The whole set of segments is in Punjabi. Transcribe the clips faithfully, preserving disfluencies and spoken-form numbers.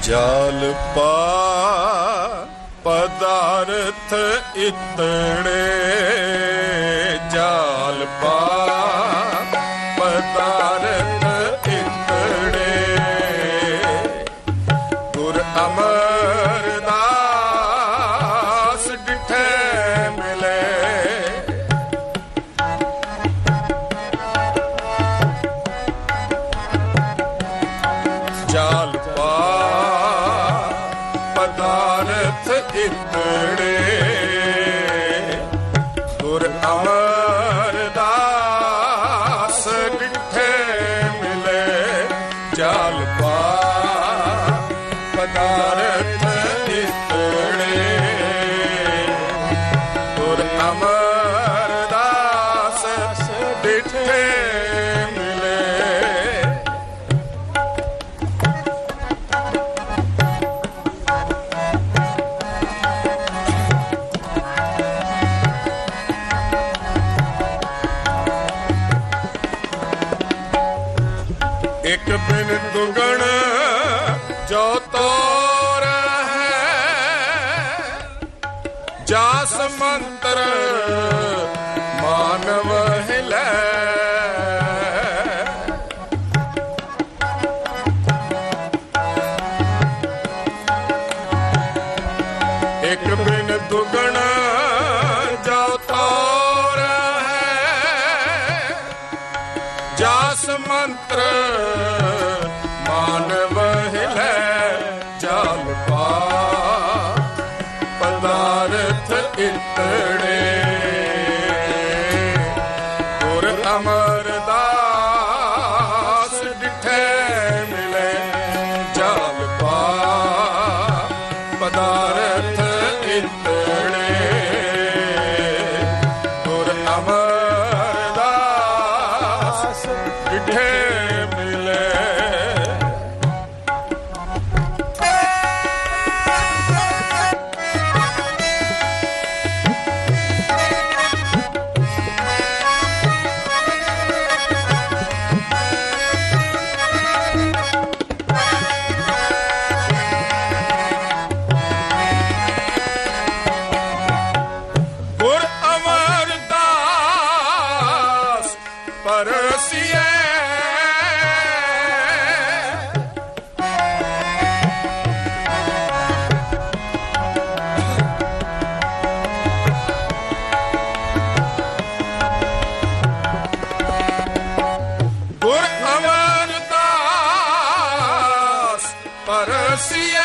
ਜਾਲ ਪਾ ਪਦਾਰਥ ਇਤੜੇ, ਜਾਲ ਪਾ ਪਦਾਰਥ ਇਤੜੇ, ਗੁਰ ਅਮਰਦਾਸ ਡਿਠੇ ਮਿਲੇ। ਜਾਲ ਪਾ ਪਦਾਰਥ ਇਤੜੇ, ਗੁਰ ਅਮਰਦਾਸ ਡਿਠੇ ਮਿਲੇ। ਜਾਲ ਪਾ ਪਦਾਰਥ ਇਤੜੇ, ਗੁਰ ਅਮਰਦਾਸ ਡਿਠੇ ਮਿਲੇ। ਇੱਕ ਬਿਨ ਦੁਗਣ ਜੋ ਤੋਰ ਹੈ, ਜਾਸ ਮੰਤਰ ਮਾਨਵ ਹਿਲੈ। ਇੱਕ ਬਿਨ ਦੁਗਣ ਜੋ ਤੋਰ ਹੈ, ਜਾਸ ਮੰਤਰ ਮਾਨਵ ਹਿਲੈ। ਜਾਲ ਪਾ ਪਦਾਰਥ ਇਤੜੇ, ਗੁਰ ਅਮਰਦਾਸ ਡਿਠੇ ਮਿਲੇ। ਜਾਲ ਪਾ ਪਦਾਰਥ ਇਤੜੇ, ਗੁਰ ਅਮਰਦਾਸ ਡਿਠੇ ਮਿਲੇ। ਗੁਰ ਅਮਰਦਾਸ ਪਰਸੀਏ, ਗੁਰ ਅਮਰਦਾਸ ਪਰਸੀਏ।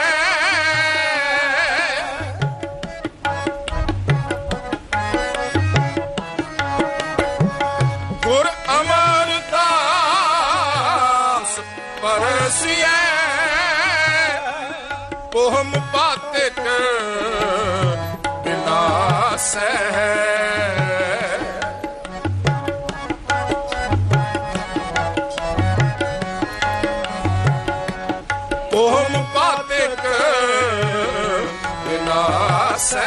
ਗੁਰ ਅਮਰਦਾਸ ਪਰਸੀਏ, ਪੋਹਮ ਪਾਤਿਕ ਵਿਨਾਸੈ। ਪੋਹਮ ਪਾਤਿਕ ਵਿਨਾਸੈ।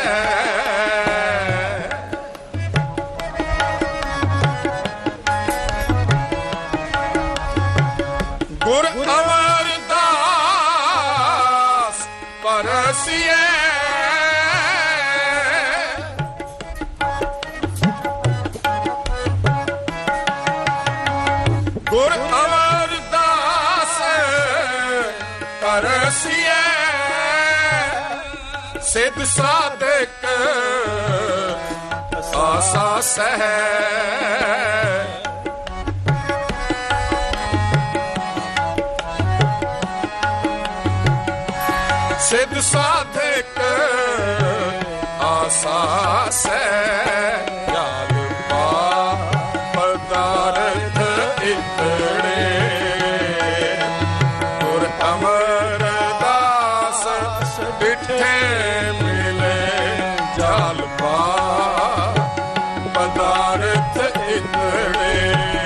ਗੁਰ ਅਮਰਦਾਸ ਪਰਸੀਏ, ਗੁਰ ਅਮਰਦਾਸ ਪਰਸੀਏ। ਸਿੱਧ ਸਾਧਕ ਆਸਾ ਸਹਿ, ਸਿੱਧ ਸਾਧਕ ਆਸਾ ਸਹਿ। ਜਾਲ ਪਾ ਪਦਾਰਥ ਇਤੜੇ, ਗੁਰ ਅਮਰਦਾਸ ਡਿਠੇ ਮਿਲੇ। ਜਾਲ ਪਾ ਪਦਾਰਥ ਇਤੜੇ,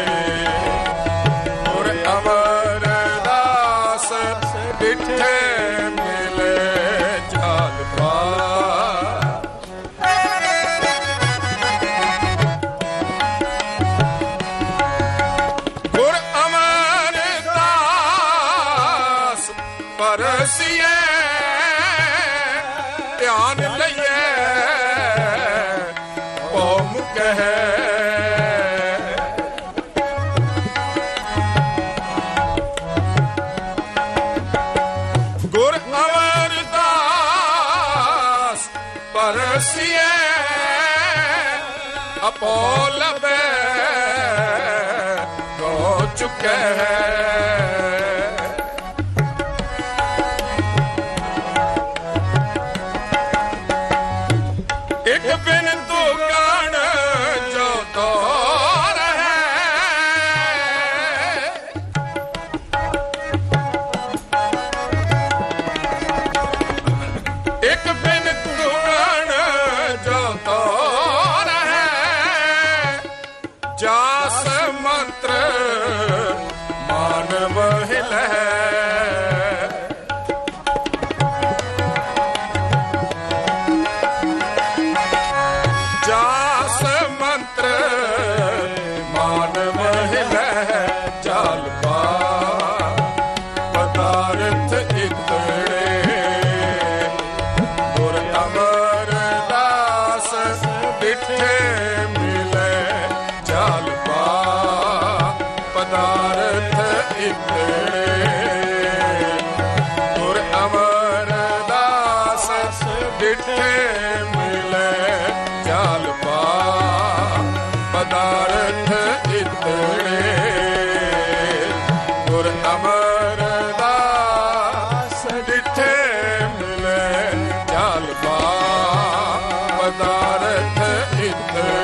ਗੁਰ ਅਮਰਦਾਸ ਡਿਠੇ ਮਿਲੇ। ਜਾਲ ਪਾ ਗੁਰ ਅਮਰਦਾਸ ਪਰ ਪਰਸੀਏ ਧਿਆਨ ਲਈਏ ਭਉ ਮੁਕਹਿ ਗੁਰ ਅਮਰਦਾਸ ਪਰਸੀਏ ਆਪੋ ਲਬੈ ਹੋ ਚੁੱਕਾ ਹੈ ਇੱਕ ਬਿਨ ਤੂੰ ਗਣ ਜੋ ਤੋਰ ਹੈ ਇੱਕ ਬਿਨ ਤੂੰ ਗਣ ਜੋ ਤੋਰ ਹੈ ਜਾਸ ਮੰਤਰ ਮਾਨਵ ਹਿਲੈ ਜਾਸ ਮੰਤਰ ਮਾਨਵ ਹਿਲੈ ਚਾਲ ਪਾ ਪਦਾਰਥ ਇਤੜੇ ਗੁਰ ਅਮਰਦਾਸ ਡਿਠੇ ਮਿਲੇ ਚਾਲ ਪਾ ਪਦਾਰਥ ਇਤੜੇ ਗੁਰ ਅਮਰਦਾਸ ਡਿਠੇ ਮਿਲੇ ਚਾਲ ਪਾ ਪਦਾਰਥ ਇਤੜੇ ਗੁਰ ਅਮਰਦਾਸ ਡਿਠੇ ਮਿਲੇ ਚਾਲ ਪਾ ਪਦਾਰਥ ਇਤੜੇ